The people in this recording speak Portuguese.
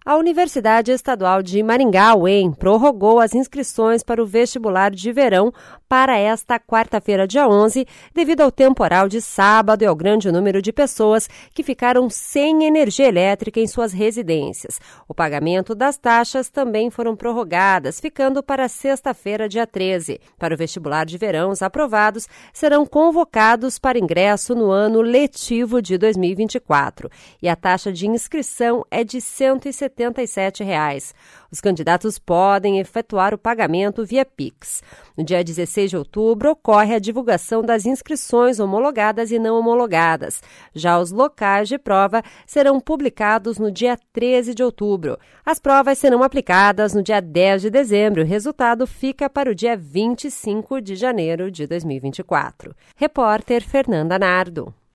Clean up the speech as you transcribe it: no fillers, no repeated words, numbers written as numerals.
A Universidade Estadual de Maringá, UEM, prorrogou as inscrições para o vestibular de verão para esta quarta-feira, dia 11, devido ao temporal de sábado e ao grande número de pessoas que ficaram sem energia elétrica em suas residências. O pagamento das taxas também foram prorrogadas, ficando para sexta-feira, dia 13. Para o vestibular de verão, os aprovados serão convocados para ingresso no ano letivo de 2024 e a taxa de inscrição é de R$ 177. Os candidatos podem efetuar o pagamento via Pix. No dia 16 de outubro, ocorre a divulgação das inscrições homologadas e não homologadas. Já os locais de prova serão publicados no dia 13 de outubro. As provas serão aplicadas no dia 10 de dezembro. O resultado fica para o dia 25 de janeiro de 2024. Repórter Fernanda Nardo.